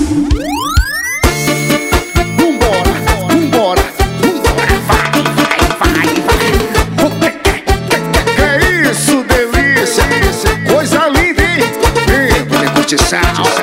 Vambora, vambora, vambora, vai. Que isso, delícia, coisa linda, hein? Vem, curtição.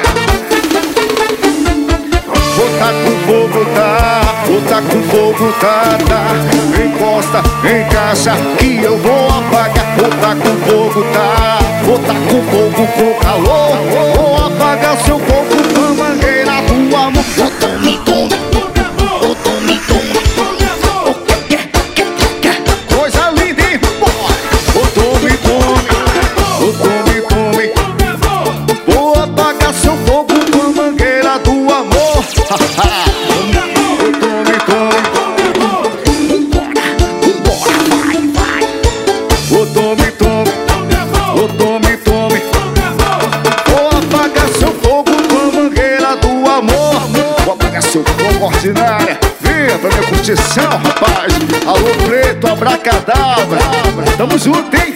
Botar com fogo, tá? Botar com fogo, tá? Encosta, encaixa, que eu vou apagar. Botar com fogo, tá? Botar com fogo, com calor. Vou apagar seu fogo com a mangueira do amor. Tome, tome, tome, tome. Coisa linda, hein? Tome, tome, tome, tome. Vou apagar seu fogo com a mangueira do amor. Tome, tome. Vai. Tome, tome. Tome. Vou apagar seu fogo com a mangueira do amor. Vou apagar seu fogo ordinária. Venha pra minha curtição, rapaz. Alô, preto, abracadabra. Tamo junto, hein?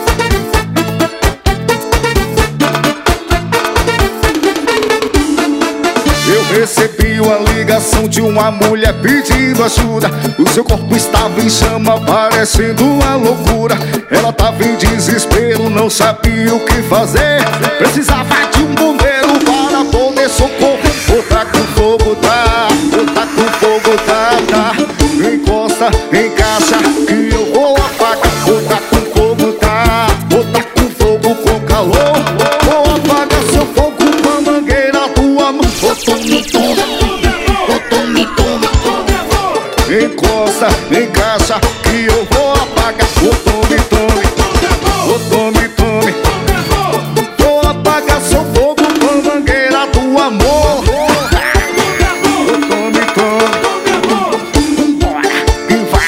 Eu recebi uma ligação de uma mulher pedindo ajuda. O seu corpo estava em chama, parecendo uma loucura. Ela tava em desespero, não sabia o que fazer. Precisava de um bombeiro para poder socorrer. Botar com fogo, tá? Botar com fogo, tá? Encosta, encaixa, que eu vou apagar. Botar com fogo, tá? Botar com fogo, com calor. Vou apagar seu fogo com a mangueira do amor. Tome, tome. Encosta, encaixa, que eu vou apagar. Tome, tome. Vou apagar seu fogo com a mangueira do amor. Tome. Vambora, e vai.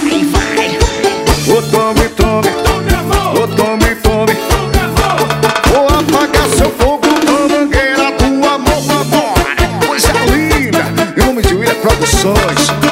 Tome. Vou apagar seu fogo com a mangueira do amor. Coisa linda, em nome de William Produções.